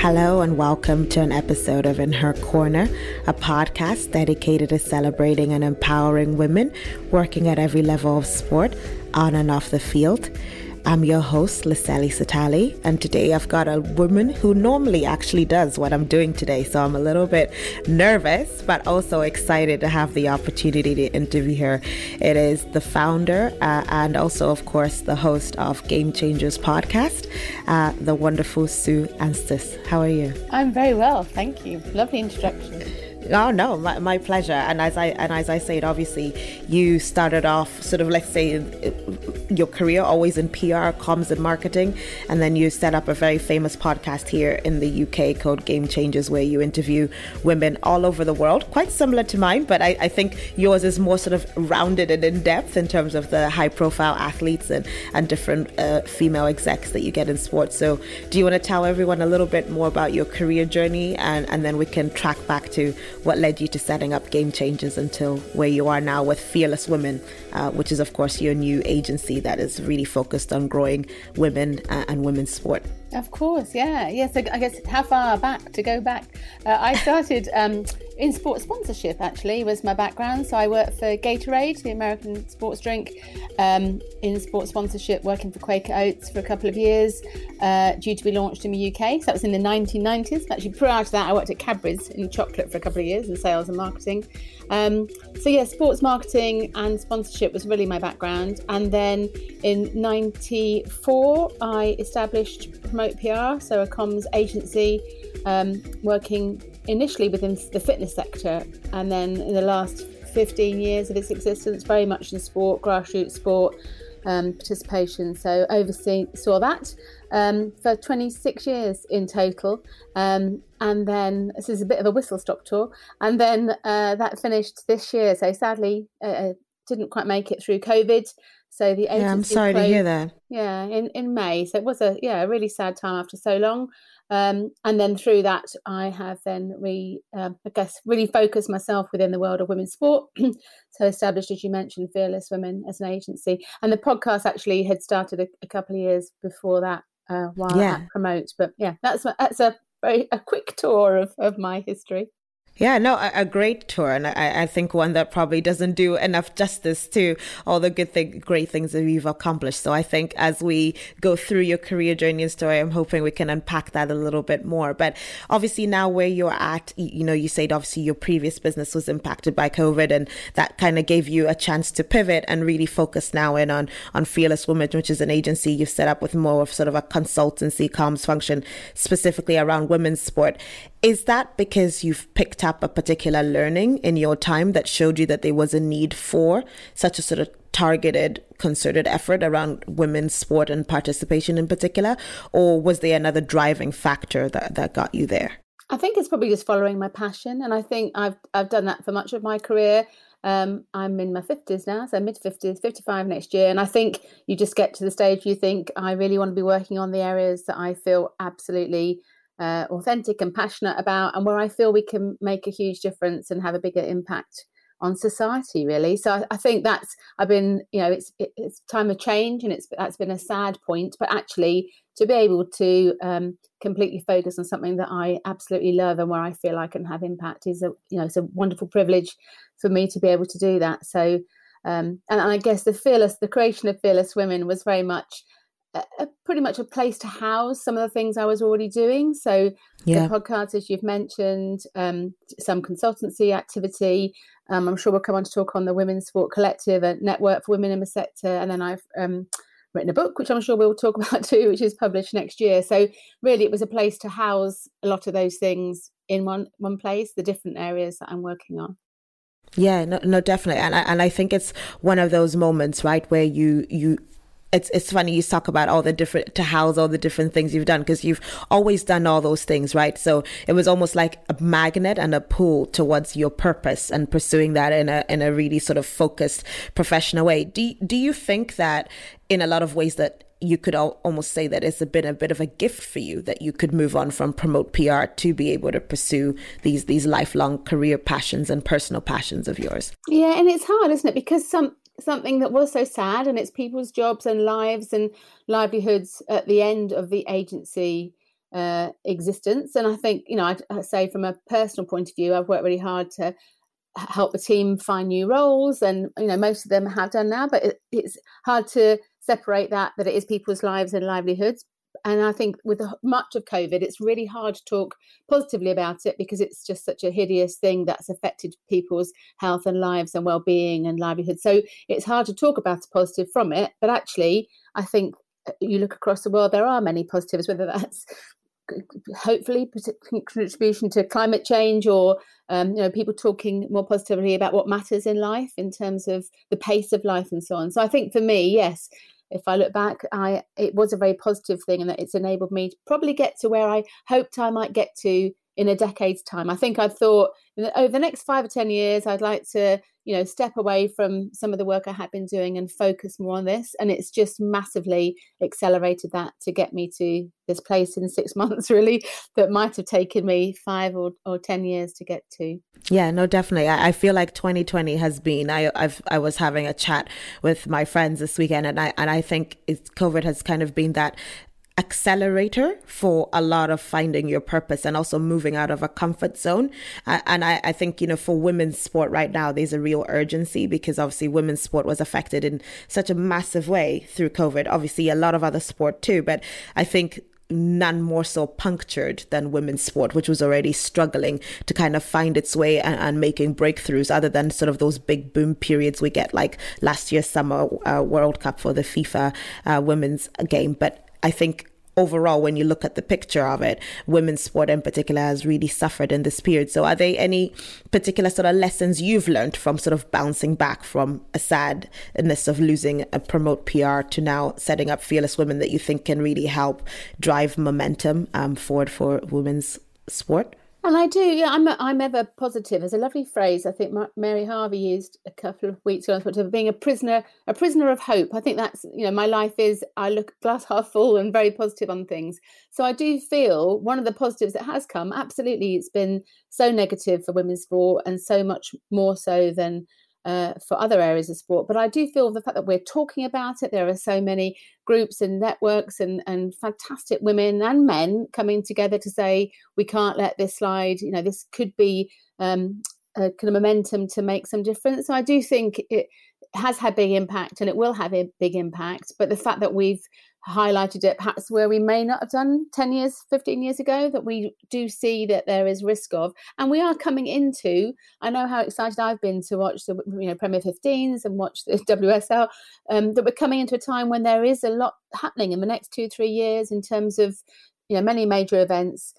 Hello and welcome to an episode of In Her Corner, a podcast dedicated to celebrating and empowering women working at every level of sport, on and off the field. I'm your host, Liseli Satali, and today I've got a woman who normally actually does what I'm doing today, so I'm a little bit nervous, but also excited to have the opportunity to interview her. It is the founder and also, of course, the host of Game Changers podcast, the wonderful Sue Anstice. How are you? I'm very well, thank you. Lovely introduction. Oh no, my pleasure. And as I said, obviously, you started off sort of, let's say, your career always in PR, comms, and marketing, and then you set up a very famous podcast here in the UK called Game Changers, where you interview women all over the world. Quite similar to mine, but I think yours is more sort of rounded and in depth in terms of the high-profile athletes and different female execs that you get in sports. So, do you want to tell everyone a little bit more about your career journey, and then we can track back to what led you to setting up Game Changers until where you are now with Fearless Women, which is, of course, your new agency that is really focused on growing women and women's sport. Of course, yeah. So I guess how far back to go back? I started in sports sponsorship, actually, was my background. So I worked for Gatorade, the American sports drink, in sports sponsorship, working for Quaker Oats for a couple of years, due to be launched in the UK. So that was in the 1990s. Actually, prior to that, I worked at Cadbury's in chocolate for a couple of years in sales and marketing. Sports marketing and sponsorship was really my background. And then in 94, I established Promote PR, so a comms agency, working initially within the fitness sector, and then in the last 15 years of its existence, very much in sport, grassroots sport, participation. So saw that for 26 years in total. And then this is a bit of a whistle-stop tour. And then that finished this year. So sadly, didn't quite make it through COVID. So the agency I'm sorry to hear that. Yeah, in May. So it was a really sad time after so long. And then through that, I have then really focused myself within the world of women's sport. So established, as you mentioned, Fearless Women as an agency. And the podcast actually had started a couple of years before that, while at Promote. But yeah, that's a quick tour of my history. Yeah, no, a great tour, and I think one that probably doesn't do enough justice to all the great things that you've accomplished. So I think as we go through your career journey and story, I'm hoping we can unpack that a little bit more. But obviously now where you're at, you said obviously your previous business was impacted by COVID, and that kind of gave you a chance to pivot and really focus now in on Fearless Women, which is an agency you've set up with more of sort of a consultancy comms function specifically around women's sport. Is that because you've picked up a particular learning in your time that showed you that there was a need for such a sort of targeted, concerted effort around women's sport and participation in particular? Or was there another driving factor that got you there? I think it's probably just following my passion. And I think I've done that for much of my career. I'm in my 50s now, so mid-50s, 55 next year. And I think you just get to the stage you think, I really want to be working on the areas that I feel absolutely authentic and passionate about, and where I feel we can make a huge difference and have a bigger impact on society, really. So I think it's time of change, and that's been a sad point, but actually to be able to completely focus on something that I absolutely love and where I feel I can have impact is it's a wonderful privilege for me to be able to do that. So and I guess the creation of Fearless Women was very much pretty much a place to house some of the things I was already doing. So the podcast, as you've mentioned, some consultancy activity. I'm sure we'll come on to talk on the Women's Sport Collective, a network for women in the sector. And then I've written a book, which I'm sure we'll talk about too, which is published next year. So really it was a place to house a lot of those things in one place, the different areas that I'm working on. Yeah, no, definitely. And I think it's one of those moments, right, where you it's funny you talk about all the different, to house all the different things you've done, because you've always done all those things, right? So it was almost like a magnet and a pull towards your purpose and pursuing that in a really sort of focused professional way. Do you think that in a lot of ways that you could almost say that it's been a bit of a gift for you that you could move on from Promote PR to be able to pursue these lifelong career passions and personal passions of yours? Yeah, and it's hard, isn't it? Because something that was so sad, and it's people's jobs and lives and livelihoods at the end of the agency existence. And I think, I say from a personal point of view, I've worked really hard to help the team find new roles, and most of them have done now, but it's hard to separate that it is people's lives and livelihoods. And I think with much of COVID, it's really hard to talk positively about it because it's just such a hideous thing that's affected people's health and lives and well-being and livelihood. So it's hard to talk about a positive from it. But actually, I think you look across the world, there are many positives, whether that's hopefully contribution to climate change or people talking more positively about what matters in life in terms of the pace of life and so on. So I think for me, yes, if I look back, it was a very positive thing, and that it's enabled me to probably get to where I hoped I might get to in a decade's time. I think I thought over the next 5 or 10 years, I'd like to, step away from some of the work I had been doing and focus more on this. And it's just massively accelerated that to get me to this place in 6 months, really, that might have taken me 5 or 10 years to get to. Yeah, no, definitely. I feel like 2020 has been, I was having a chat with my friends this weekend, and I think COVID has kind of been that accelerator for a lot of finding your purpose and also moving out of a comfort zone. And I think, for women's sport right now, there's a real urgency because obviously women's sport was affected in such a massive way through COVID. Obviously, a lot of other sport too, but I think none more so punctured than women's sport, which was already struggling to kind of find its way and making breakthroughs other than sort of those big boom periods we get like last year's summer World Cup for the FIFA women's game. But I think overall, when you look at the picture of it, women's sport in particular has really suffered in this period. So are there any particular sort of lessons you've learned from sort of bouncing back from a sadness of losing a Promote PR to now setting up Fearless Women that you think can really help drive momentum forward for women's sport? And I do, yeah. I'm ever positive. There's a lovely phrase I think Mary Harvey used a couple of weeks ago on Twitter, being a prisoner of hope. I think that's, my life is, I look glass half full and very positive on things. So I do feel one of the positives that has come, absolutely, it's been so negative for women's sport and so much more so than for other areas of sport. But I do feel the fact that we're talking about it, there are so many groups and networks and fantastic women and men coming together to say, we can't let this slide, this could be a kind of momentum to make some difference. So I do think it has had big impact and it will have a big impact. But the fact that we've highlighted it perhaps where we may not have done 10 years, 15 years ago, that we do see that there is risk of. And we are coming into, I know how excited I've been to watch the Premier 15s and watch the WSL, that we're coming into a time when there is a lot happening in the next 2-3 years in terms of many major events.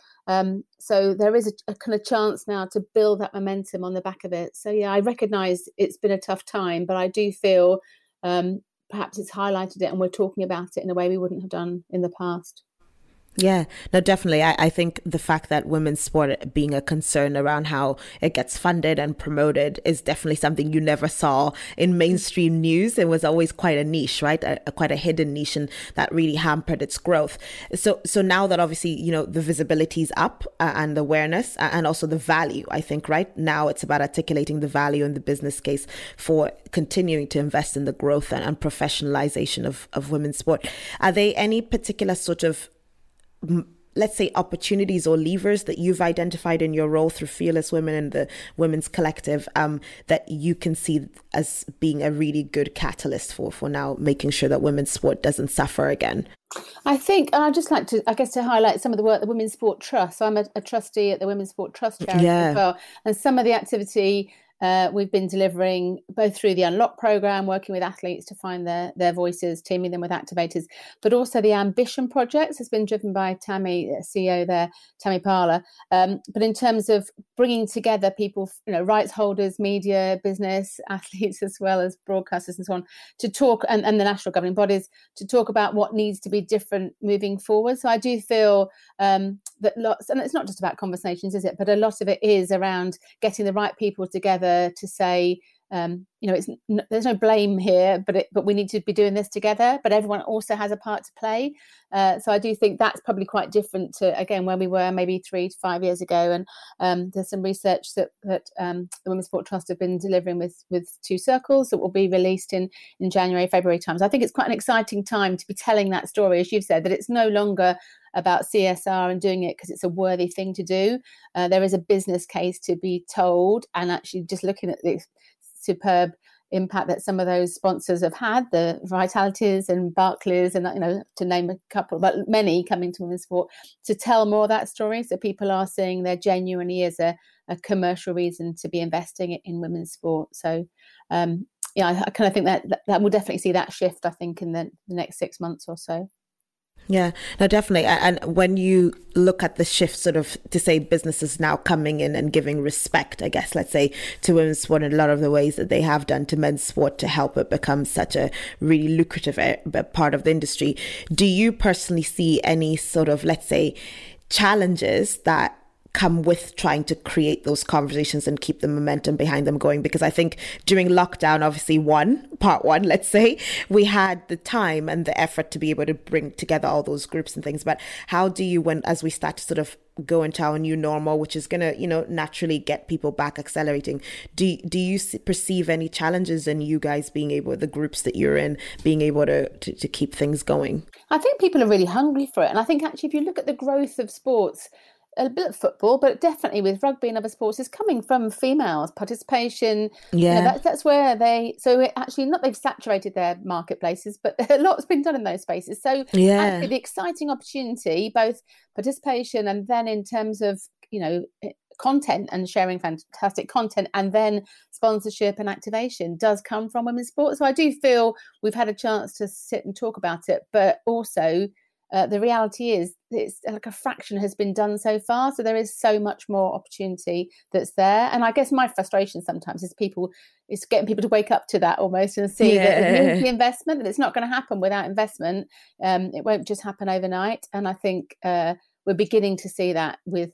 So there is a kind of chance now to build that momentum on the back of it. So yeah, I recognise it's been a tough time, but I do feel perhaps it's highlighted it and we're talking about it in a way we wouldn't have done in the past. Yeah, no, definitely. I think the fact that women's sport being a concern around how it gets funded and promoted is definitely something you never saw in mainstream news. It was always quite a niche, right? Quite a hidden niche, and that really hampered its growth. So now that obviously, the visibility is up and the awareness and also the value, I think right now it's about articulating the value and the business case for continuing to invest in the growth and professionalization of women's sport. Are there any particular sort of let's say opportunities or levers that you've identified in your role through Fearless Women and the Women's Collective that you can see as being a really good catalyst for now making sure that women's sport doesn't suffer again? I think, and I'd just like to, to highlight some of the work the Women's Sport Trust. So I'm a trustee at the Women's Sport Trust charity as well. And some of the activity we've been delivering both through the Unlock programme, working with athletes to find their voices, teaming them with activators, but also the Ambition projects has been driven by Tammy, CEO there, Tammy Parler. But in terms of bringing together people, rights holders, media, business, athletes, as well as broadcasters and so on, to talk, and the national governing bodies, to talk about what needs to be different moving forward. So I do feel that lots, and it's not just about conversations, is it? But a lot of it is around getting the right people together to say, there's no blame here, but we need to be doing this together. But everyone also has a part to play. So I do think that's probably quite different to, again, where we were maybe 3 to 5 years ago. And there's some research that the Women's Sport Trust have been delivering with 2 circles that will be released in January, February time. So I think it's quite an exciting time to be telling that story, as you've said, that it's no longer about CSR and doing it because it's a worthy thing to do. There is a business case to be told, and actually just looking at the superb impact that some of those sponsors have had, the Vitalities and Barclays, and to name a couple, but many coming to women's sport, to tell more of that story, so people are seeing there genuinely is a commercial reason to be investing in women's sport. So I kind of think that we'll definitely see that shift, I think, in the next 6 months or so. Yeah, no, definitely. And when you look at the shift, sort of to say businesses now coming in and giving respect, I guess, let's say, to women's sport in a lot of the ways that they have done to men's sport to help it become such a really lucrative part of the industry, do you personally see any sort of, let's say, challenges that come with trying to create those conversations and keep the momentum behind them going? Because I think during lockdown, obviously part one, let's say, we had the time and the effort to be able to bring together all those groups and things. But how do you, as we start to sort of go into our new normal, which is going to, naturally get people back accelerating, do you perceive any challenges in you guys being able, the groups that you're in, being able to keep things going? I think people are really hungry for it. And I think actually, if you look at the growth of sports, a bit of football, but definitely with rugby and other sports, is coming from females participation. Yeah, that's where they've saturated their marketplaces, but a lot's been done in those spaces. So actually the exciting opportunity, both participation and then in terms of content and sharing fantastic content, and then sponsorship and activation, does come from women's sport. So I do feel we've had a chance to sit and talk about it, but also the reality is it's like a fraction has been done so far. So there is so much more opportunity that's there. And I guess my frustration sometimes is getting people to wake up to that almost and see that it needs the investment, that it's not going to happen without investment. It won't just happen overnight. And I think we're beginning to see that with,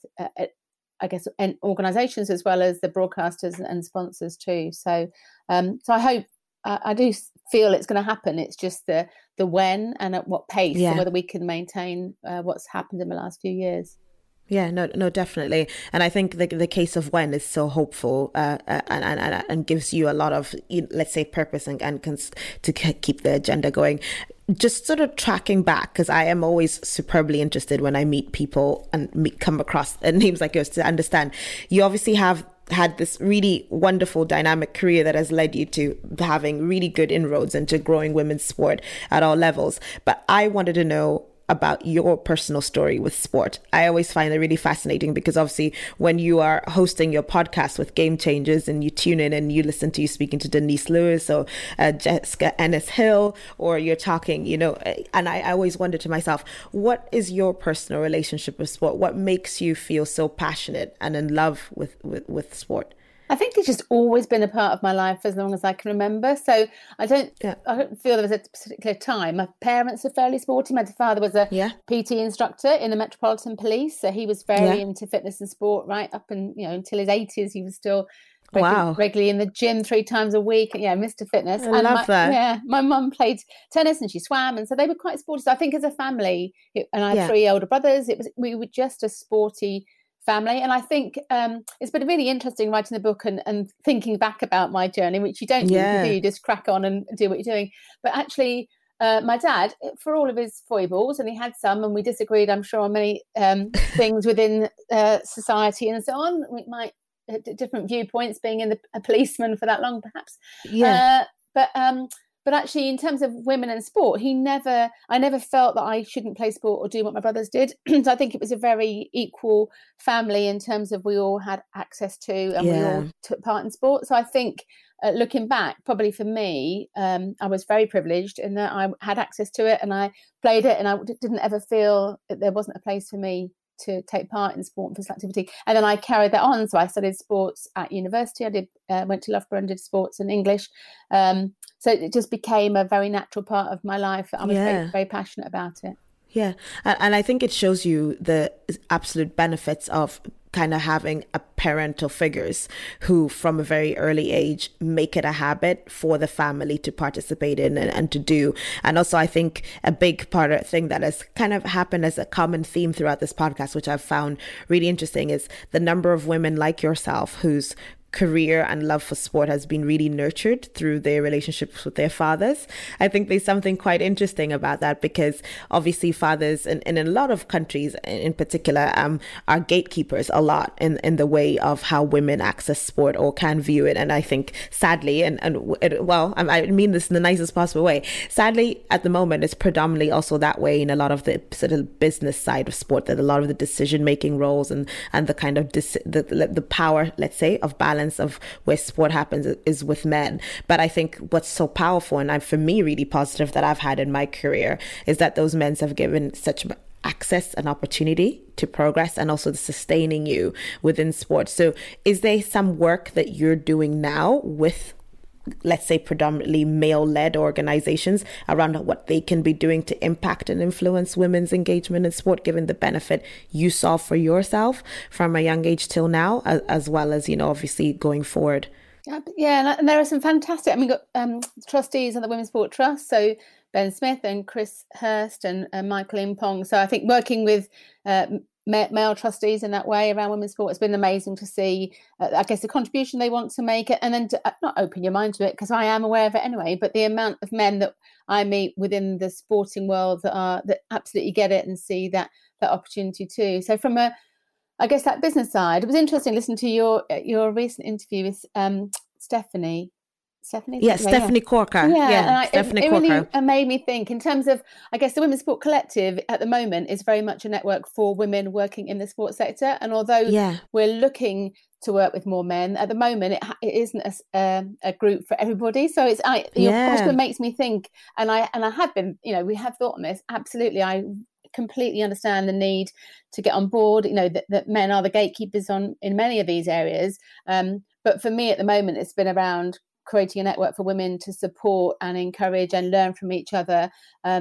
organisations as well as the broadcasters and sponsors too. So I hope, I do feel it's going to happen. It's just the when and at what pace, and whether we can maintain what's happened in the last few years. Yeah, no, definitely. And I think the case of when is so hopeful and gives you a lot of, let's say, purpose and to keep the agenda going. Just sort of tracking back, because I am always superbly interested when I meet people and come across names like yours to understand. You obviously have had this really wonderful dynamic career that has led you to having really good inroads into growing women's sport at all levels. But I wanted to know about your personal story with sport. I always find it really fascinating because obviously when you are hosting your podcast with Game Changers and you tune in and you listen to you speaking to Denise Lewis or Jessica Ennis Hill, or you're talking, and I always wonder to myself, what is your personal relationship with sport? What makes you feel so passionate and in love with sport? I think it's just always been a part of my life as long as I can remember. So I don't feel there was a particular time. My parents are fairly sporty. My father was a PT instructor in the Metropolitan Police. So he was very into fitness and sport right up and, until his 80s. He was still regularly in the gym 3 times a week. Mr. Fitness. I love that. Yeah, my mum played tennis and she swam. And so they were quite sporty. So I think as a family, and I had 3 older brothers, we were just a sporty family. And I think it's been really interesting writing the book and thinking back about my journey, which you don't do, you just crack on and do what you're doing. But actually, my dad, for all of his foibles, and he had some, and we disagreed, I'm sure, on many things within society and so on. We might different viewpoints, being in a policeman for that long, perhaps. But actually, in terms of women and sport, I never felt that I shouldn't play sport or do what my brothers did. So I think it was a very equal family in terms of we all had access to and we all took part in sport. So I think looking back, probably for me, I was very privileged in that I had access to it and I played it, and I didn't ever feel that there wasn't a place for me to take part in sport and physical activity. And then I carried that on. So I studied sports at university. I went to Loughborough and did sports and English. So it just became a very natural part of my life. I was very, very passionate about it. Yeah. And I think it shows you the absolute benefits of kind of having a parental figures who from a very early age make it a habit for the family to participate in and to do. And also I think a big part of thing that has kind of happened as a common theme throughout this podcast, which I've found really interesting, is the number of women like yourself whose career and love for sport has been really nurtured through their relationships with their fathers. I think there's something quite interesting about that, because obviously fathers in a lot of countries in particular are gatekeepers a lot in the way of how women access sport or can view it. And I think sadly, I mean this in the nicest possible way, sadly at the moment it's predominantly also that way in a lot of the sort of business side of sport, that a lot of the decision making roles and the kind of the power, let's say, of balance of where sport happens is with men. But I think what's so powerful, and for me really positive, that I've had in my career is that those men have given such access and opportunity to progress and also sustaining you within sport. So is there some work that you're doing now with, let's say, predominantly male-led organizations around what they can be doing to impact and influence women's engagement in sport, given the benefit you saw for yourself from a young age till now, as well as, obviously going forward? Yeah, and there are some fantastic, we've got trustees on the Women's Sport Trust, so Ben Smith and Chris Hurst and Michael Impong. So I think working with male trustees in that way around women's sport has been amazing to see, I guess, the contribution they want to make, and then to not open your mind to it, because I am aware of it anyway, but the amount of men that I meet within the sporting world that absolutely get it and see that opportunity too. So from that business side, it was interesting listening to your recent interview with Stephanie. Stephanie Corker. It really made me think in terms of, I guess, the Women's Sport Collective at the moment is very much a network for women working in the sports sector. And although we're looking to work with more men, at the moment it isn't a group for everybody. So your question makes me think, and I have been, we have thought on this. Absolutely, I completely understand the need to get on board. That men are the gatekeepers in many of these areas. But for me at the moment, it's been around creating a network for women to support and encourage and learn from each other.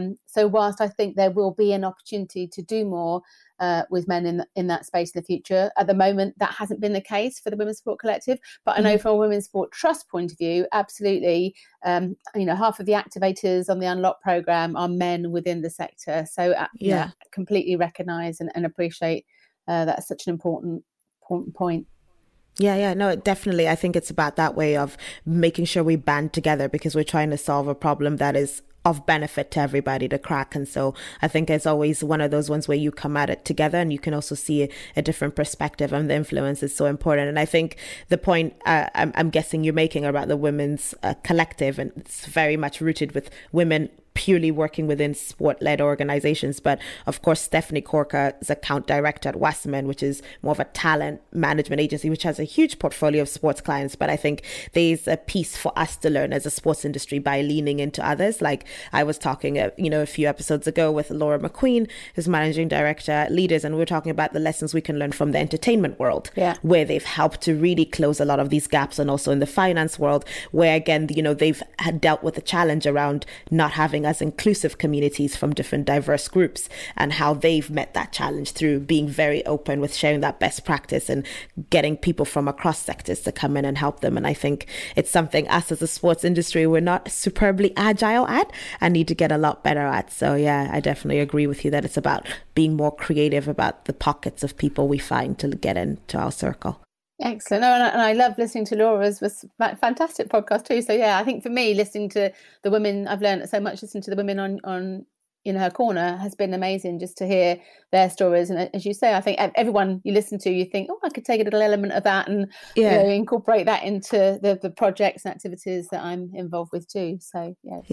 So whilst I think there will be an opportunity to do more with men in that space in the future, at the moment that hasn't been the case for the Women's Sport Collective. But I know from a Women's Sport Trust point of view, absolutely, half of the activators on the Unlock programme are men within the sector. So completely recognise and appreciate that's such an important point. Yeah, no, definitely. I think it's about that way of making sure we band together, because we're trying to solve a problem that is of benefit to everybody to crack. And so I think it's always one of those ones where you come at it together and you can also see a different perspective, and the influence is so important. And I think the point I'm guessing you're making about the women's collective, and it's very much rooted with women purely working within sport-led organizations. But of course, Stephanie Corker is account director at Wasserman, which is more of a talent management agency, which has a huge portfolio of sports clients. But I think there's a piece for us to learn as a sports industry by leaning into others. Like I was talking, a few episodes ago with Laura McQueen, who's managing director at Leaders, and we were talking about the lessons we can learn from the entertainment world, where they've helped to really close a lot of these gaps, and also in the finance world, where again, they've had dealt with the challenge around not having as inclusive communities from different diverse groups, and how they've met that challenge through being very open with sharing that best practice and getting people from across sectors to come in and help them. And I think it's something us as a sports industry, we're not superbly agile at and need to get a lot better at. So yeah, I definitely agree with you that it's about being more creative about the pockets of people we find to get into our circle. Excellent. And I love listening to Laura's, was a fantastic podcast too. So yeah, I think for me, listening to the women, I've learned so much listening to the women on in her corner has been amazing, just to hear their stories. And as you say, I think everyone you listen to, you think, I could take a little element of that and incorporate that into the projects and activities that I'm involved with too. So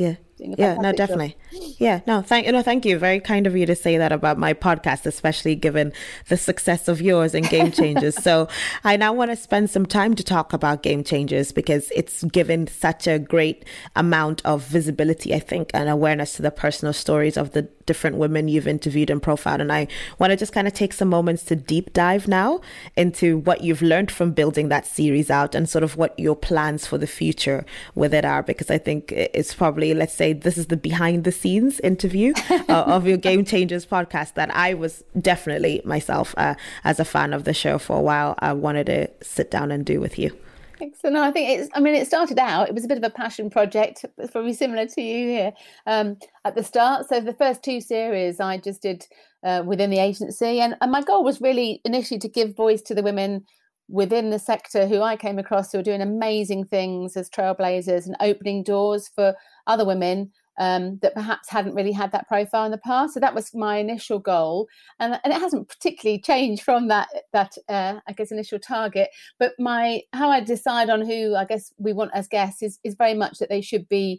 no, definitely. Thank you. Very kind of you to say that about my podcast, especially given the success of yours and Game Changers. So I now want to spend some time to talk about Game Changers, because it's given such a great amount of visibility, I think, and awareness to the personal stories of the different women you've interviewed and profiled. And I want to just kind of take some moments to deep dive now into what you've learned from building that series out, and sort of what your plans for the future with it are, because I think it's probably, let's say, say this is the behind the scenes interview of your Game Changers podcast that I was definitely myself, as a fan of the show for a while, I wanted to sit down and do with you. Excellent. No, I think it started out, it was a bit of a passion project. It's probably similar to you here at the start. So the first 2 series I just did within the agency. And my goal was really initially to give voice to the women within the sector who I came across who are doing amazing things as trailblazers and opening doors for other women that perhaps hadn't really had that profile in the past. So that was my initial goal, and it hasn't particularly changed from that I guess initial target. But how I decide on who I guess we want as guests is very much that they should be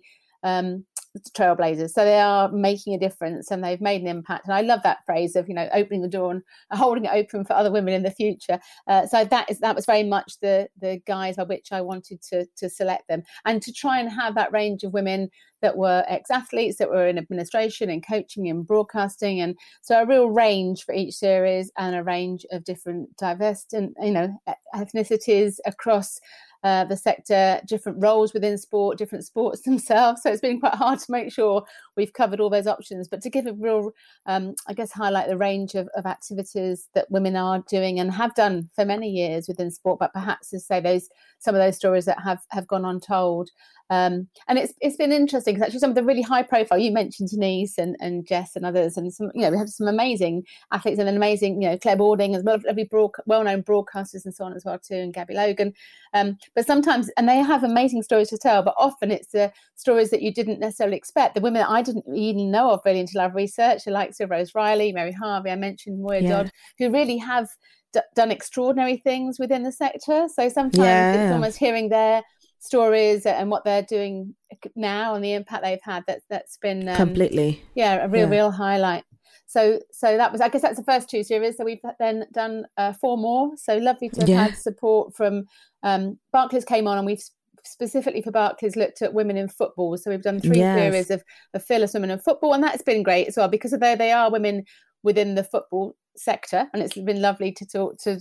trailblazers, so they are making a difference and they've made an impact. And I love that phrase of opening the door and holding it open for other women in the future. So that was very much the guise by which I wanted to select them, and to try and have that range of women that were ex-athletes, that were in administration and coaching and broadcasting, and so a real range for each series and a range of different diverse and ethnicities across the sector, different roles within sport, different sports themselves. So it's been quite hard to make sure we've covered all those options, but to give a real, I guess, highlight the range of activities that women are doing and have done for many years within sport, but perhaps to say some of those stories that have gone untold. And it's been interesting because actually some of the really high profile, you mentioned Denise and Jess and others, and some, we have some amazing athletes and an amazing, Claire Bording, as well as well-known broadcasters and so on as well too, and Gabby Logan. But sometimes, and they have amazing stories to tell, but often it's the stories that you didn't necessarily expect. The women that I didn't even know of really until I've researched, the likes of Rose Riley, Mary Harvey, I mentioned Moya Dodd, who really have done extraordinary things within the sector. So sometimes it's almost hearing their stories and what they're doing now and the impact they've had that's been completely a real highlight. So that was, I guess that's the first 2 series. So we've then done 4 more. So lovely to have had support from Barclays came on, and we've specifically for Barclays looked at women in football. So we've done 3 series of fearless women in football, and that's been great as well because they are women within the football sector, and it's been lovely to talk to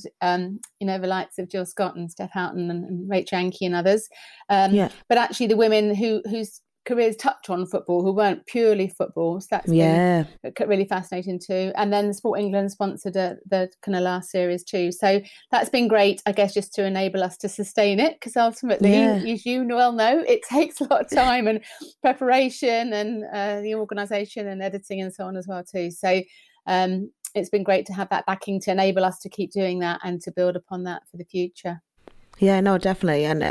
the likes of Jill Scott and Steph Houghton and Rachel Yankee and others, but actually the women whose careers touched on football, who weren't purely football. So that's been really fascinating too. And then Sport England sponsored the kind of last series too. So that's been great, I guess, just to enable us to sustain it, because ultimately, as you well know, it takes a lot of time and preparation and the organisation and editing and so on as well too. So it's been great to have that backing to enable us to keep doing that and to build upon that for the future. Yeah, no, definitely. And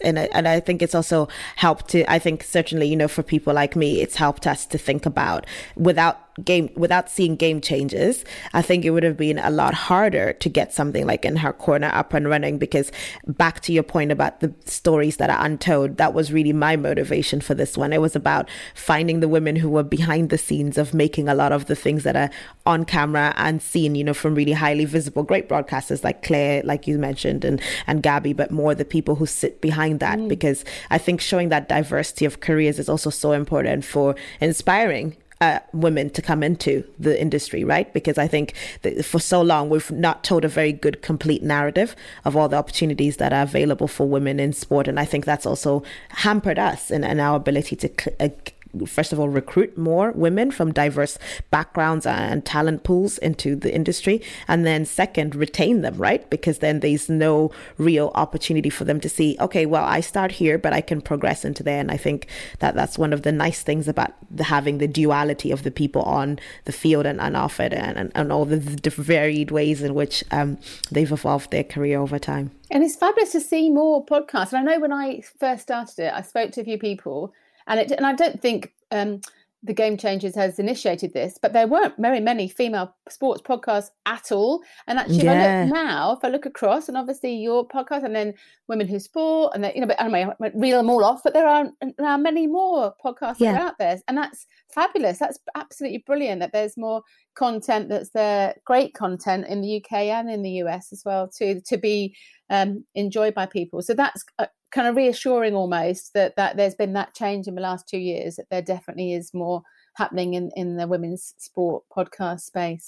I think it's also helped to, I think certainly, for people like me, it's helped us to think about without seeing Game Changers, I think it would have been a lot harder to get something like In Her Corner up and running, because back to your point about the stories that are untold, that was really my motivation for this one. It was about finding the women who were behind the scenes of making a lot of the things that are on camera and seen, from really highly visible, great broadcasters like Claire, like you mentioned, and Gabby, but more the people who sit behind that, because I think showing that diversity of careers is also so important for inspiring women to come into the industry, right? Because I think that for so long we've not told a very good, complete narrative of all the opportunities that are available for women in sport, and I think that's also hampered us in our ability to first of all, recruit more women from diverse backgrounds and talent pools into the industry. And then second, retain them, right? Because then there's no real opportunity for them to see, okay, well, I start here, but I can progress into there. And I think that that's one of the nice things about having the duality of the people on the field and off it, and all the varied ways in which they've evolved their career over time. And it's fabulous to see more podcasts. And I know when I first started it, I spoke to a few people, and I don't think the Game Changers has initiated this, but there weren't very many female sports podcasts at all. And actually, if I look across, and obviously your podcast, and then Women Who Sport, and then, but anyway, I won't reel them all off, but there are many more podcasts that are out there, and that's fabulous. That's absolutely brilliant that there's more content that's there, great content in the UK and in the US as well, to be enjoyed by people. So that's kind of reassuring almost that there's been that change in the last 2 years, that there definitely is more happening in the women's sport podcast space.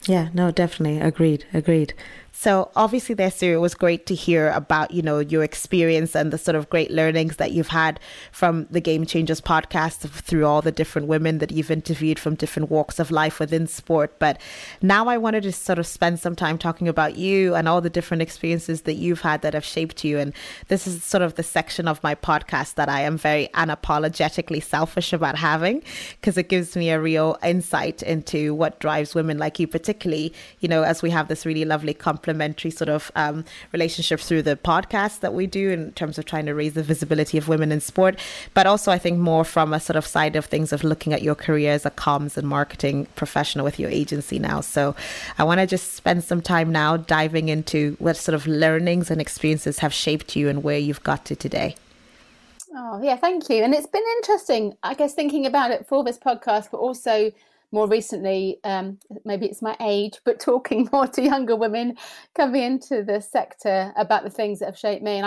Yeah, no, definitely. Agreed. So obviously there, Sue, it was great to hear about, your experience and the sort of great learnings that you've had from the Game Changers podcast through all the different women that you've interviewed from different walks of life within sport. But now I wanted to sort of spend some time talking about you and all the different experiences that you've had that have shaped you. And this is sort of the section of my podcast that I am very unapologetically selfish about having, because it gives me a real insight into what drives women like you, particularly, as we have this really lovely complementary sort of relationship through the podcast that we do in terms of trying to raise the visibility of women in sport, but also I think more from a sort of side of things of looking at your career as a comms and marketing professional with your agency now. So I want to just spend some time now diving into what sort of learnings and experiences have shaped you and where you've got to today. Oh, yeah, thank you. And it's been interesting, I guess, thinking about it for this podcast, but also more recently, maybe it's my age, but talking more to younger women coming into the sector about the things that have shaped me. And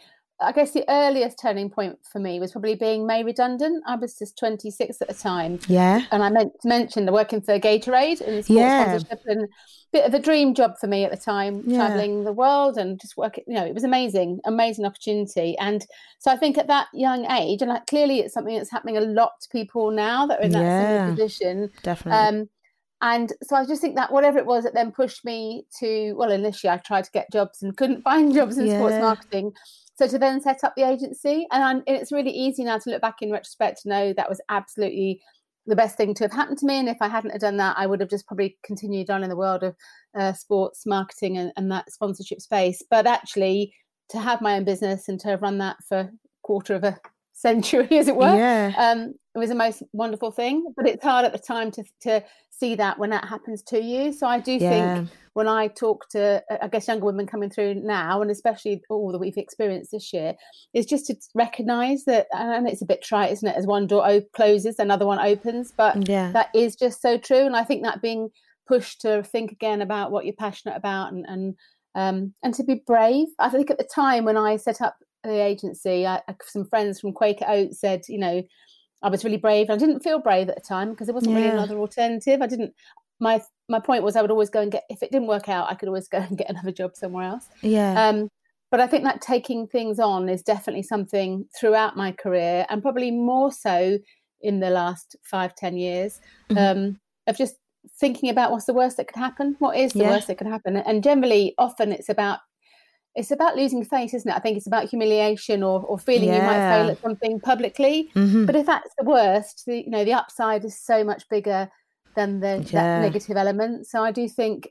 I guess the earliest turning point for me was probably being made redundant. I was just 26 at the time. Yeah. And I mentioned working for Gatorade in sports sponsorship, and a bit of a dream job for me at the time, traveling the world and just working, it was amazing opportunity. And so I think at that young age, and clearly it's something that's happening a lot to people now that are in that similar position. Definitely. And so I just think that whatever it was that then pushed me to, well, initially I tried to get jobs and couldn't find jobs in sports marketing. So to then set up the agency, and it's really easy now to look back in retrospect to know that was absolutely the best thing to have happened to me. And if I hadn't have done that, I would have just probably continued on in the world of sports marketing and that sponsorship space. But actually, to have my own business and to have run that for a quarter of a century, as it were, it was the most wonderful thing. But it's hard at the time to see that when that happens to you. So I do think when I talk to, I guess, younger women coming through now, and especially all that we've experienced this year, is just to recognise that, and it's a bit trite, isn't it? As one door closes, another one opens, but that is just so true. And I think that being pushed to think again about what you're passionate about and to be brave. I think at the time when I set up the agency, some friends from Quaker Oats said, I was really brave. I didn't feel brave at the time because there wasn't really another alternative. My point was I would always go and if it didn't work out, I could always go and get another job somewhere else. But I think that taking things on is definitely something throughout my career, and probably more so in the last 5-10 years, of just thinking about what's the worst that could happen. What is the worst that could happen? And generally, often it's about losing face, isn't it? I think it's about humiliation or feeling you might fail at something publicly. But if that's the worst, the upside is so much bigger than that negative element. So I do think,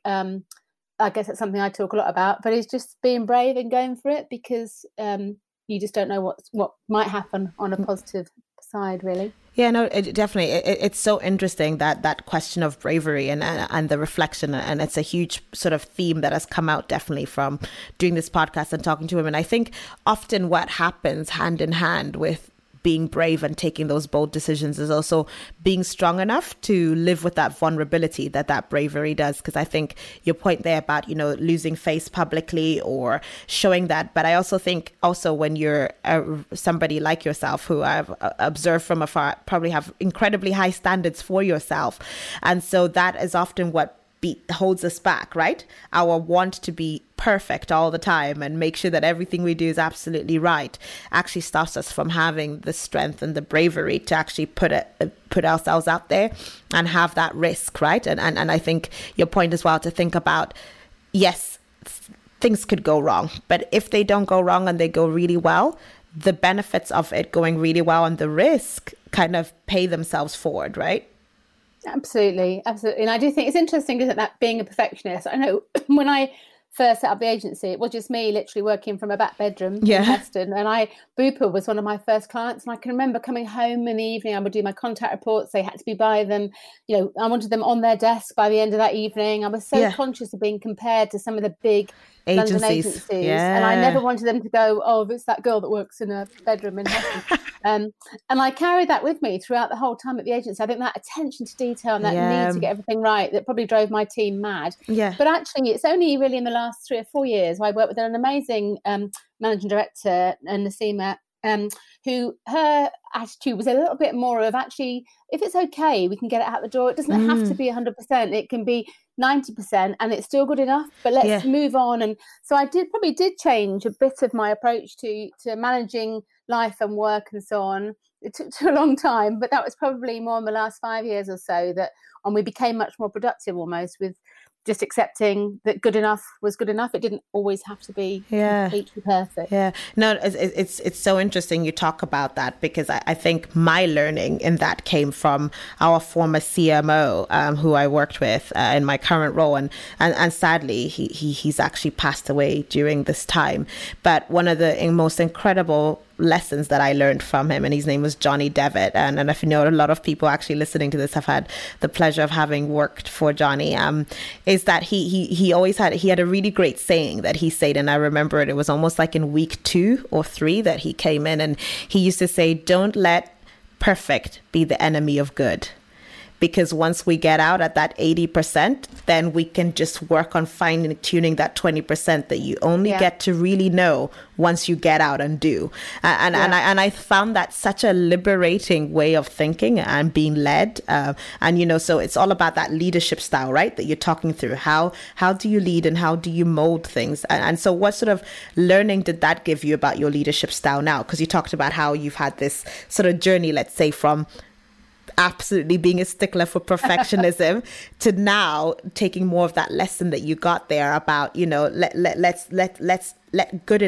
I guess that's something I talk a lot about, but it's just being brave and going for it, because you just don't know what might happen on a positive side, really. Yeah, no, definitely. It's so interesting that question of bravery and the reflection. And it's a huge sort of theme that has come out definitely from doing this podcast and talking to women. I think often what happens hand in hand with being brave and taking those bold decisions is also being strong enough to live with that vulnerability that bravery does. Because I think your point there about, losing face publicly or showing that. But I also think when you're somebody like yourself, who I've observed from afar, probably have incredibly high standards for yourself. And so that is often what holds us back, right? Our want to be perfect all the time and make sure that everything we do is absolutely right actually stops us from having the strength and the bravery to actually put ourselves out there and have that risk, right? And I think your point as well to think about, yes, things could go wrong, but if they don't go wrong and they go really well, the benefits of it going really well and the risk kind of pay themselves forward, right? Absolutely. And I do think it's interesting, isn't it, that being a perfectionist. I know when I first set up the agency, it was just me literally working from a back bedroom in Heston. And Bupa was one of my first clients. And I can remember coming home in the evening, I would do my contact reports. They had to be by them. I wanted them on their desk by the end of that evening. I was so conscious of being compared to some of the big London agencies. And I never wanted them to go, oh, it's that girl that works in a bedroom in Heston. And I carried that with me throughout the whole time at the agency. I think that attention to detail and that need to get everything right, that probably drove my team mad. But actually, it's only really in the last 3 or 4 years I worked with an amazing managing director, Nasima who her attitude was a little bit more of, actually, if it's okay, we can get it out the door. It doesn't have to be 100%. It can be 90% and it's still good enough, but let's move on. And so I probably did change a bit of my approach to managing life and work and so on. It took a long time, but that was probably more in the last 5 years or so and we became much more productive, almost, with just accepting that good enough was good enough. It didn't always have to be completely perfect. Yeah. No, it's so interesting you talk about that, because I think my learning in that came from our former CMO, who I worked with in my current role. And sadly, he's actually passed away during this time. But one of the most incredible lessons that I learned from him, and his name was Johnny Devitt, and if you know, a lot of people actually listening to this have had the pleasure of having worked for Johnny, is that he always had a really great saying that he said, and I remember it was almost like in week 2 or 3 that he came in, and he used to say, don't let perfect be the enemy of good. Because once we get out at that 80%, then we can just work on fine tuning that 20% that you only get to really know once you get out and do. And I found that such a liberating way of thinking and being led. And, you know, so it's all about that leadership style, right? That you're talking through. How do you lead and how do you mold things? And so what sort of learning did that give you about your leadership style now? Because you talked about how you've had this sort of journey, let's say, from absolutely being a stickler for perfectionism to now taking more of that lesson that you got there about, you know, let's let good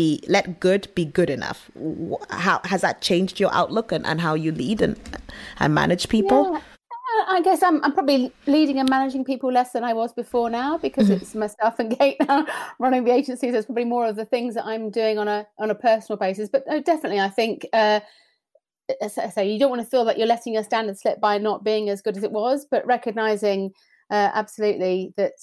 be good enough. How has that changed your outlook and how you lead and manage people? Yeah. I guess I'm probably leading and managing people less than I was before now, because it's myself and Kate now running the agency. There's probably more of the things that I'm doing on a personal basis. But definitely, I think so you don't want to feel that you're letting your standards slip by not being as good as it was, but recognizing absolutely that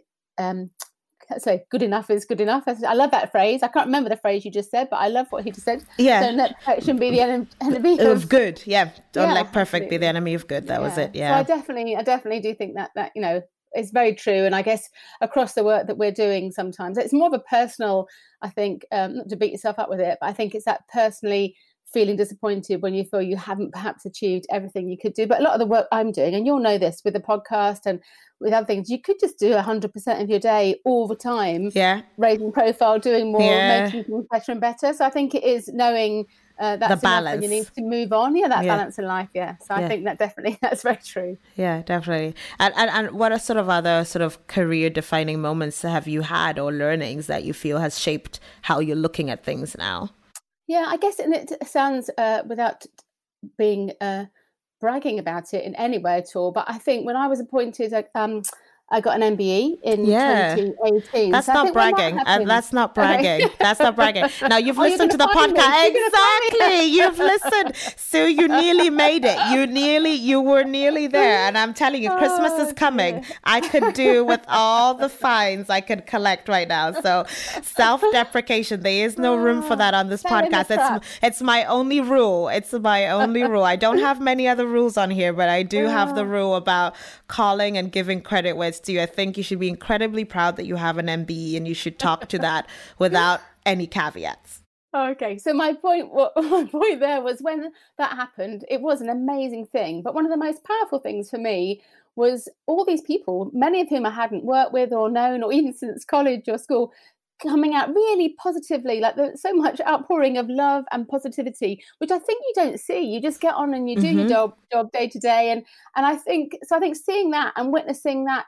so good enough is good enough. I love that phrase. I can't remember the phrase you just said, but I love what he just said. Yeah. Don't let perfection be the enemy of good. Yeah. Don't let perfect be the enemy of good. That was it. Yeah. So I definitely do think that, you know, is very true. And I guess across the work that we're doing, sometimes it's more of a personal, I think, not to beat yourself up with it, but I think it's that personally feeling disappointed when you feel you haven't perhaps achieved everything you could do. But a lot of the work I'm doing, and you'll know this with the podcast and with other things, you could just do 100% of your day all the time, raising profile, doing more, making things better and better. So I think it is knowing that's enough and you need to move on. Balance in life. So I think that definitely, that's very true. Yeah, definitely. And what are sort of other sort of career defining moments have you had, or learnings that you feel has shaped how you're looking at things now? Yeah, I guess, and it sounds without being bragging about it in any way at all, but I think when I was appointed, I got an MBE in 2018. That's not bragging. That's not bragging. That's not bragging. Now you've listened to the podcast. Exactly. You've listened. Sue, you nearly made it. You were nearly there. And I'm telling you, Christmas is coming. Dear. I could do with all the fines I could collect right now. So self-deprecation, there is no room for that on this podcast. It's my only rule. It's my only rule. I don't have many other rules on here, but I do have the rule about calling and giving credit where it's due. I think you should be incredibly proud that you have an MBE, and you should talk to that without any caveats. Okay, so my point there was, when that happened, it was an amazing thing. But one of the most powerful things for me was all these people, many of whom I hadn't worked with or known, or even since college or school, coming out really positively, like so much outpouring of love and positivity, which I think you don't see. You just get on and you do your job day to day. And I think seeing that and witnessing that,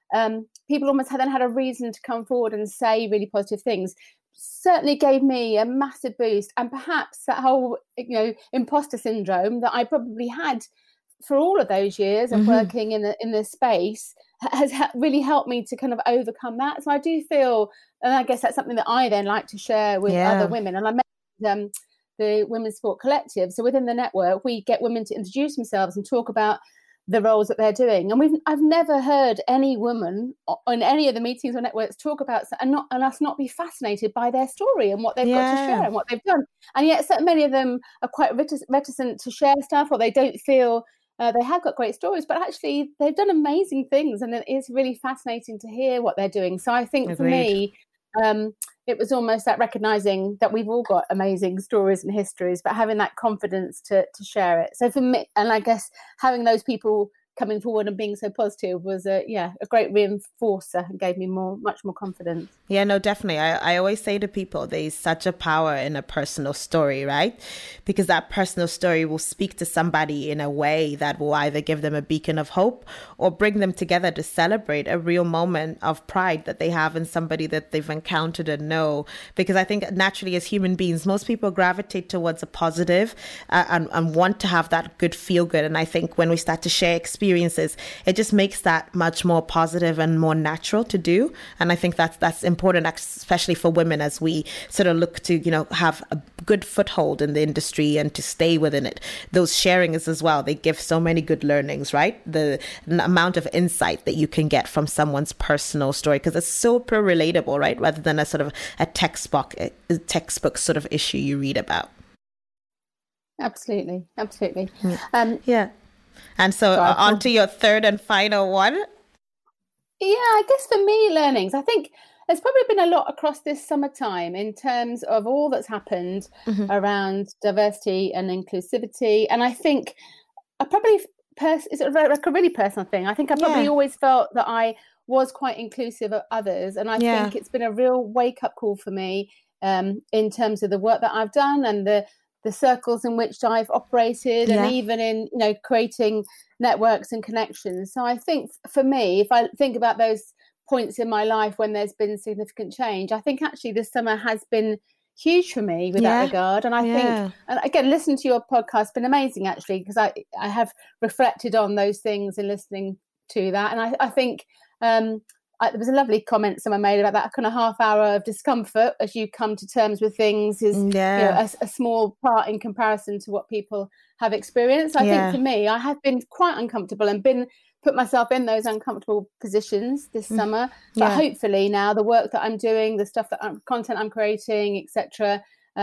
people almost then had a reason to come forward and say really positive things, certainly gave me a massive boost. And perhaps that whole, imposter syndrome that I probably had for all of those years of working in this space has really helped me to kind of overcome that. So I do feel, and I guess that's something that I then like to share with other women. And I mentioned the Women's Sport Collective. So within the network, we get women to introduce themselves and talk about the roles that they're doing. And I've never heard any woman on any of the meetings or networks talk about and us not be fascinated by their story and what they've got to share and what they've done. And yet so many of them are quite reticent to share stuff, or they don't feel they have got great stories, but actually they've done amazing things, and it is really fascinating to hear what they're doing. So I think for me, it was almost that recognizing that we've all got amazing stories and histories, but having that confidence to share it. So for me, and I guess having those people coming forward and being so positive was a great reinforcer and gave me much more confidence. Yeah, no, definitely. I always say to people, there's such a power in a personal story, right? Because that personal story will speak to somebody in a way that will either give them a beacon of hope or bring them together to celebrate a real moment of pride that they have in somebody that they've encountered and know. Because I think naturally as human beings, most people gravitate towards a positive, and want to have that good feel good. And I think when we start to share experiences, it just makes that much more positive and more natural to do. And I think that's important, especially for women, as we sort of look to, have a good foothold in the industry and to stay within it. Those sharings as well, they give so many good learnings, right? The amount of insight that you can get from someone's personal story, because it's super relatable, right? Rather than a sort of a textbook sort of issue you read about. Absolutely. Yeah. And so on to your third and final one. Yeah, I guess for me, learnings, I think there's probably been a lot across this summertime in terms of all that's happened around diversity and inclusivity. And I think I probably, it's a really personal thing. I think I probably always felt that I was quite inclusive of others. And I think it's been a real wake-up call for me in terms of the work that I've done and the circles in which I've operated, and even in creating networks and connections. So I think for me, if I think about those points in my life when there's been significant change, I think actually this summer has been huge for me with that regard. And I think, and again, listening to your podcast has been amazing actually, because I have reflected on those things and listening to that. And I think there was a lovely comment someone made about that kind of half hour of discomfort as you come to terms with things is a small part in comparison to what people have experienced. I think for me, I have been quite uncomfortable and put myself in those uncomfortable positions this summer. But hopefully now the work that I'm doing, the stuff content I'm creating, etc.,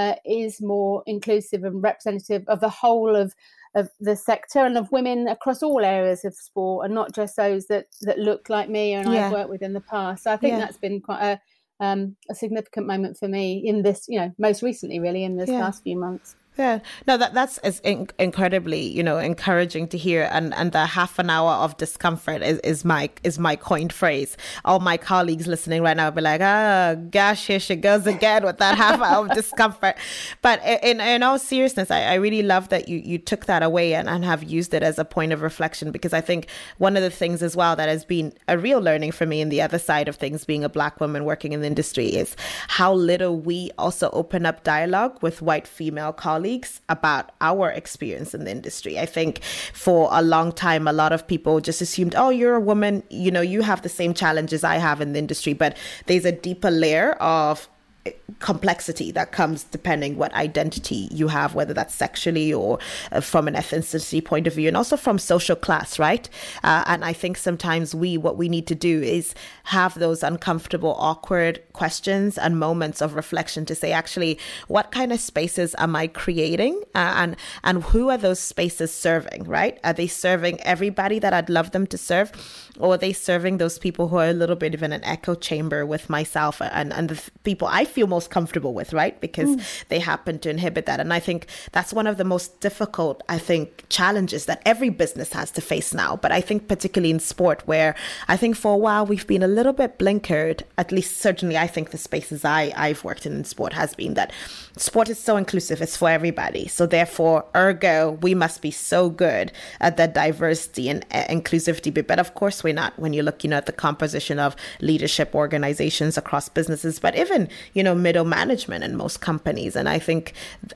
is more inclusive and representative of the whole of the sector and of women across all areas of sport, and not just those that look like me and I've worked with in the past. So I think that's been quite a significant moment for me in this, most recently really in this last few months. Yeah, no, that's incredibly, encouraging to hear. And the half an hour of discomfort is my coined phrase. All my colleagues listening right now will be like, gosh, here she goes again with that half hour of discomfort. But in all seriousness, I really love that you took that away and have used it as a point of reflection, because I think one of the things as well that has been a real learning for me in the other side of things, being a Black woman working in the industry, is how little we also open up dialogue with white female colleagues about our experience in the industry. I think for a long time, a lot of people just assumed, oh, you're a woman, you have the same challenges I have in the industry, but there's a deeper layer of complexity that comes depending what identity you have, whether that's sexually or from an ethnicity point of view, and also from social class, right? And I think sometimes what we need to do is have those uncomfortable, awkward questions and moments of reflection to say, actually, what kind of spaces am I creating? And who are those spaces serving, right? Are they serving everybody that I'd love them to serve? Or are they serving those people who are a little bit of in an echo chamber with myself and the people I feel most comfortable with, right? Because they happen to inhibit that. And I think that's one of the most difficult, challenges that every business has to face now. But I think particularly in sport, where I think for a while we've been a little bit blinkered, at least certainly I think the spaces I've worked in sport has been that sport is so inclusive, it's for everybody. So therefore, ergo, we must be so good at that diversity and inclusivity bit. But of course we're not, when you look, at the composition of leadership organizations across businesses, but even, middle management in most companies. And I think,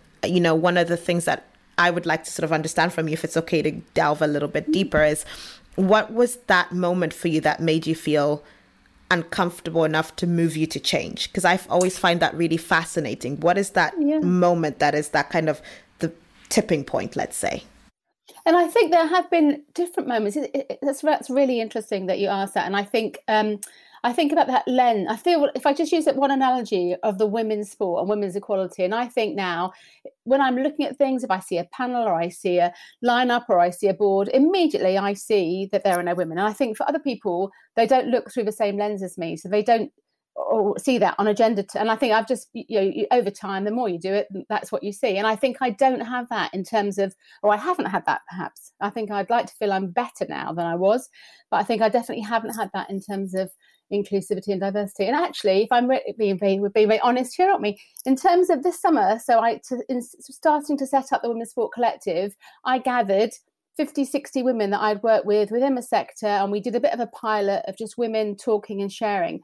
one of the things that I would like to sort of understand from you, if it's okay to delve a little bit deeper, is what was that moment for you that made you feel uncomfortable enough to move you to change? Because I've always find that really fascinating. What is that moment that is that kind of the tipping point, let's say? And I think there have been different moments. That's really interesting that you asked that. And I think about that lens. I feel if I just use that one analogy of the women's sport and women's equality, and I think now when I'm looking at things, if I see a panel or I see a lineup or I see a board, immediately I see that there are no women. And I think for other people, they don't look through the same lens as me. So they don't or see that on agenda. And I think I've just, over time, the more you do it, that's what you see. And I think I don't have that in terms of, or I haven't had that perhaps. I think I'd like to feel I'm better now than I was, but I think I definitely haven't had that in terms of inclusivity and diversity. And actually, if I'm being very honest here, aren't we? In terms of this summer, in starting to set up the Women's Sport Collective, I gathered 50, 60 women that I'd worked with within the sector, and we did a bit of a pilot of just women talking and sharing.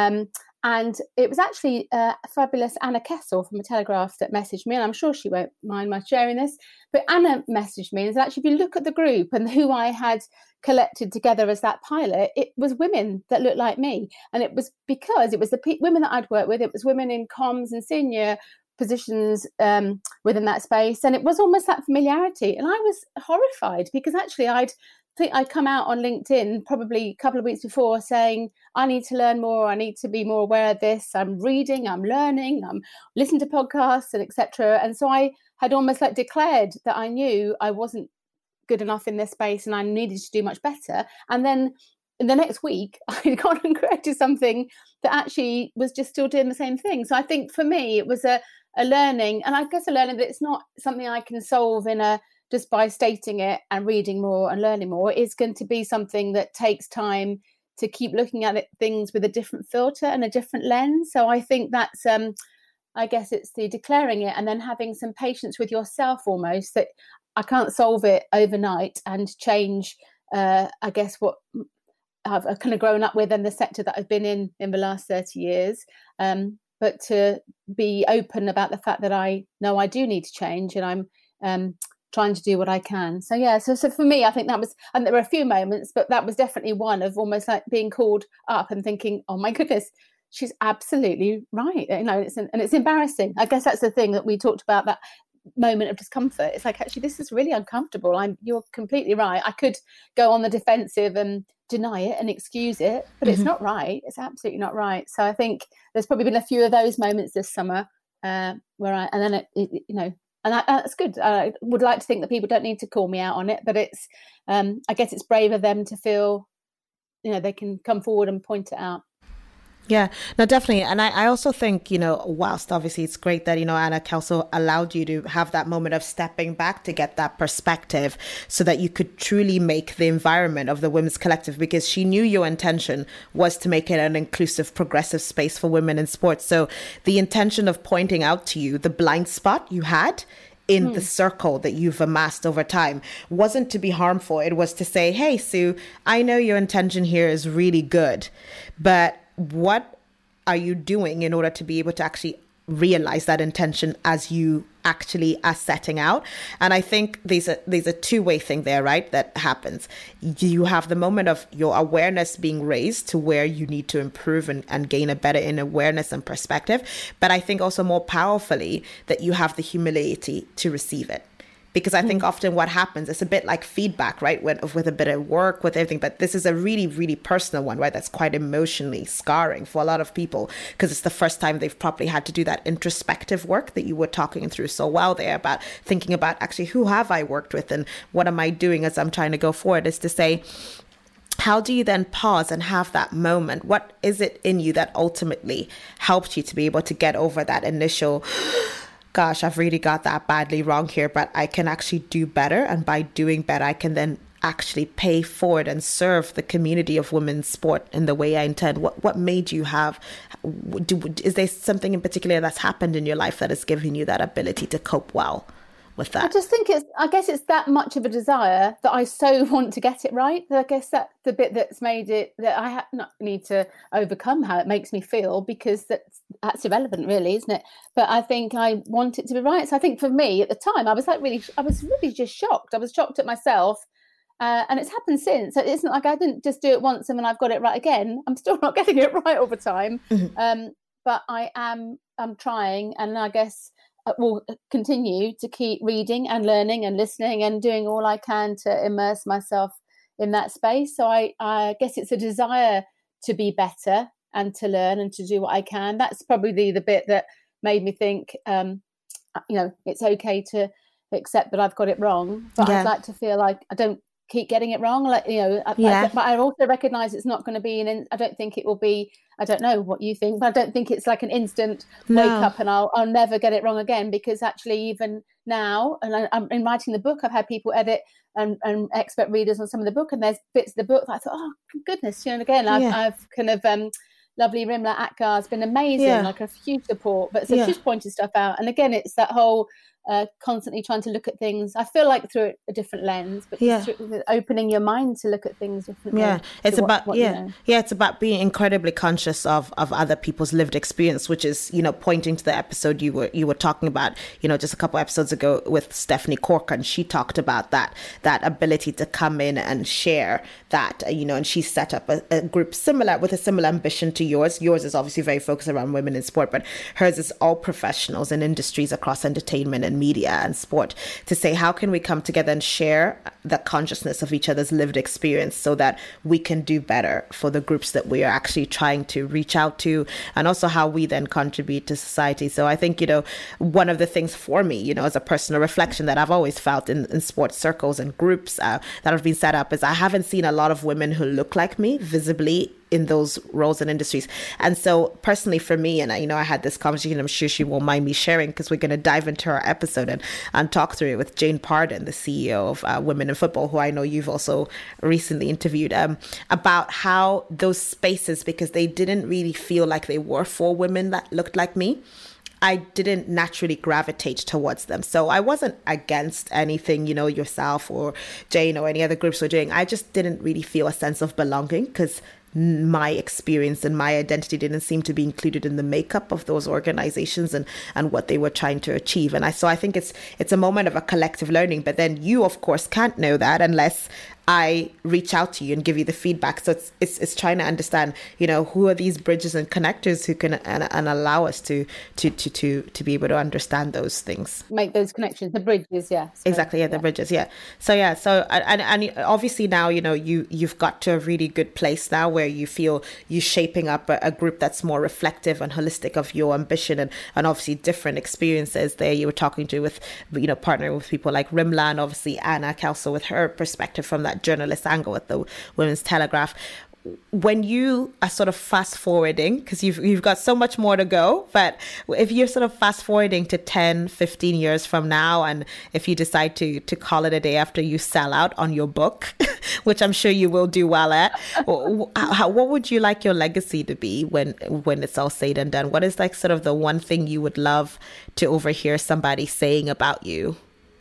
And it was actually fabulous Anna Kessel from The Telegraph that messaged me, and I'm sure she won't mind my sharing this, but Anna messaged me and said, actually, if you look at the group and who I had collected together as that pilot, it was women that looked like me. And it was because it was the women that I'd worked with, it was women in comms and senior positions within that space, and it was almost that familiarity. And I was horrified because actually I'd come out on LinkedIn probably a couple of weeks before saying, I need to learn more, I need to be more aware of this, I'm reading, I'm learning, I'm listening to podcasts and etc. And so I had almost like declared that I knew I wasn't good enough in this space and I needed to do much better. And then in the next week, I'd gone and created something that actually was just still doing the same thing. So I think for me, it was a learning, and I guess a learning that it's not something I can solve just by stating it and reading more and learning more. It's going to be something that takes time to keep looking at things with a different filter and a different lens. So I think that's, I guess it's the declaring it and then having some patience with yourself almost, that I can't solve it overnight and change, I guess, what I've kind of grown up with and the sector that I've been in the last 30 years. But to be open about the fact that I know I do need to change, and I'm trying to do what I can. So yeah, so for me, I think that was, and there were a few moments, but that was definitely one of almost like being called up and thinking, oh my goodness, she's absolutely right. It's embarrassing. I guess that's the thing that we talked about, that moment of discomfort. It's like, actually, this is really uncomfortable. You're completely right. I could go on the defensive and deny it and excuse it, but it's not right. It's absolutely not right. So I think there's probably been a few of those moments this summer where that's good. I would like to think that people don't need to call me out on it, but it's I guess it's brave of them to feel they can come forward and point it out. Yeah, no, definitely. And I also think, whilst obviously it's great that, Anna Kessel allowed you to have that moment of stepping back to get that perspective so that you could truly make the environment of the Women's Collective, because she knew your intention was to make it an inclusive, progressive space for women in sports. So the intention of pointing out to you the blind spot you had in the circle that you've amassed over time wasn't to be harmful. It was to say, hey, Sue, I know your intention here is really good, but what are you doing in order to be able to actually realize that intention as you actually are setting out? And I think there's a two-way thing there, right? That happens. You have the moment of your awareness being raised to where you need to improve and gain a better in awareness and perspective. But I think also more powerfully that you have the humility to receive it. Because I think often what happens, it's a bit like feedback, right? With a bit of work, with everything. But this is a really, really personal one, right? That's quite emotionally scarring for a lot of people, because it's the first time they've probably had to do that introspective work that you were talking through so well there, about thinking about actually who have I worked with and what am I doing as I'm trying to go forward, is to say, how do you then pause and have that moment? What is it in you that ultimately helped you to be able to get over that initial, gosh, I've really got that badly wrong here, but I can actually do better. And by doing better, I can then actually pay forward and serve the community of women's sport in the way I intend. What made you is there something in particular that's happened in your life that has given you that ability to cope well with that? I just think I guess it's that much of a desire that I so want to get it right. I guess that's the bit that's made it, that I not need to overcome how it makes me feel, because that's irrelevant really, isn't it? But I think I want it to be right. So I think for me at the time, I was really just shocked. I was shocked at myself. And it's happened since. It isn't like I didn't just do it once and then I've got it right again. I'm still not getting it right all the time. But I'm trying, and I guess will continue to keep reading and learning and listening and doing all I can to immerse myself in that space. So I guess it's a desire to be better and to learn and to do what I can. That's probably the bit that made me think, it's okay to accept that I've got it wrong, but I'd like to feel like I don't keep getting it wrong. Like, but I also recognize it's not going to be I don't think it will be, I don't know what you think, but I don't think it's like an instant wake up and I'll never get it wrong again, because actually even now, and I'm in writing the book, I've had people edit and expert readers on some of the book, and there's bits of the book that I thought, oh goodness, and again, I've kind of, lovely Rimla Akgar has been amazing, like a huge support, but so she's pointed stuff out. And again, it's that whole constantly trying to look at things, I feel like through a different lens, but opening your mind to look at things differently. It's about it's about being incredibly conscious of other people's lived experience, which is pointing to the episode you were talking about just a couple episodes ago with Stephanie Corcoran. She talked about that ability to come in and share that, and she set up a group with a similar ambition to yours. Yours is obviously very focused around women in sport, but hers is all professionals in industries across entertainment and media and sport, to say, how can we come together and share the consciousness of each other's lived experience so that we can do better for the groups that we are actually trying to reach out to, and also how we then contribute to society. So I think, one of the things for me, as a personal reflection that I've always felt in sports circles and groups that have been set up, is I haven't seen a lot of women who look like me visibly in those roles and industries. And so personally for me, and I had this conversation, I'm sure she won't mind me sharing, because we're going to dive into our episode and talk through it with Jane Pardon, the CEO of Women in Football, who I know you've also recently interviewed, about how those spaces, because they didn't really feel like they were for women that looked like me, I didn't naturally gravitate towards them. So I wasn't against anything, yourself or Jane or any other groups were doing. I just didn't really feel a sense of belonging, because my experience and my identity didn't seem to be included in the makeup of those organizations and what they were trying to achieve. And so I think it's a moment of a collective learning, but then you, of course, can't know that unless I reach out to you and give you the feedback. So it's trying to understand, who are these bridges and connectors who can and allow us to be able to understand those things, make those connections, the bridges. Exactly. The bridges. So and obviously now you've got to a really good place now where you feel you're shaping up a group that's more reflective and holistic of your ambition and obviously different experiences there. You were talking to with partnering with people like Rimla, and obviously Anna Kelso with her perspective from that journalist angle at the Women's Telegraph. When you are sort of fast forwarding, because you've got so much more to go, but if you're sort of fast forwarding to 10, 15 years from now, and if you decide to call it a day after you sell out on your book, which I'm sure you will do well at, what would you like your legacy to be when it's all said and done? What is like sort of the one thing you would love to overhear somebody saying about you?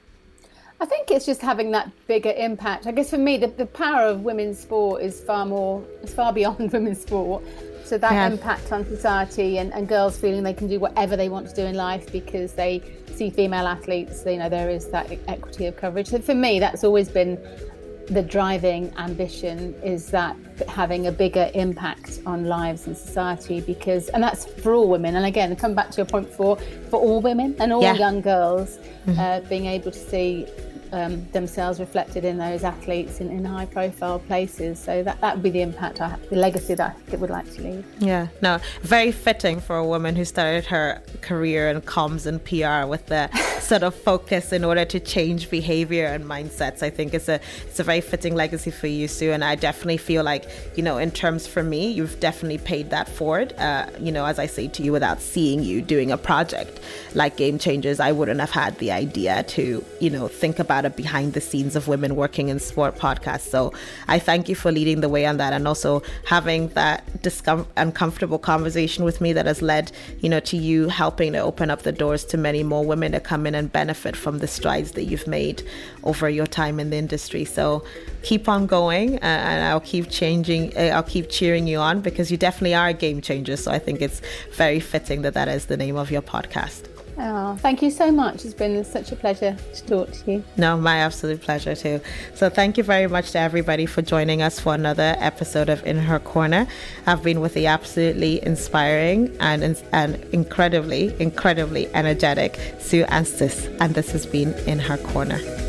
I think it's just having that bigger impact. I guess for me, the power of women's sport is far beyond women's sport. So that impact on society and girls feeling they can do whatever they want to do in life because they see female athletes, there is that equity of coverage. So for me, that's always been the driving ambition, is that having a bigger impact on lives and society, and that's for all women. And again, come back to your point for all women and all young girls, being able to see themselves reflected in those athletes in high profile places. So that would be the impact, the legacy that I would like to leave. Yeah, no, very fitting for a woman who started her career in comms and PR with the sort of focus in order to change behavior and mindsets. I think it's a very fitting legacy for you, Sue. And I definitely feel like, in terms for me, you've definitely paid that forward. As I say to you, without seeing you doing a project like Game Changers, I wouldn't have had the idea to, think about a behind the scenes of women working in sport podcast. So I thank you for leading the way on that, and also having that uncomfortable conversation with me that has led, to you helping to open up the doors to many more women to come in and benefit from the strides that you've made over your time in the industry. So keep on going, and I'll keep cheering you on, because you definitely are a game changer. So I think it's very fitting that is the name of your podcast. Oh, thank you so much. It's been such a pleasure to talk to you. No, my absolute pleasure too. So thank you very much to everybody for joining us for another episode of In Her Corner. I've been with the absolutely inspiring and incredibly energetic Sue Anstice, and this has been In Her Corner.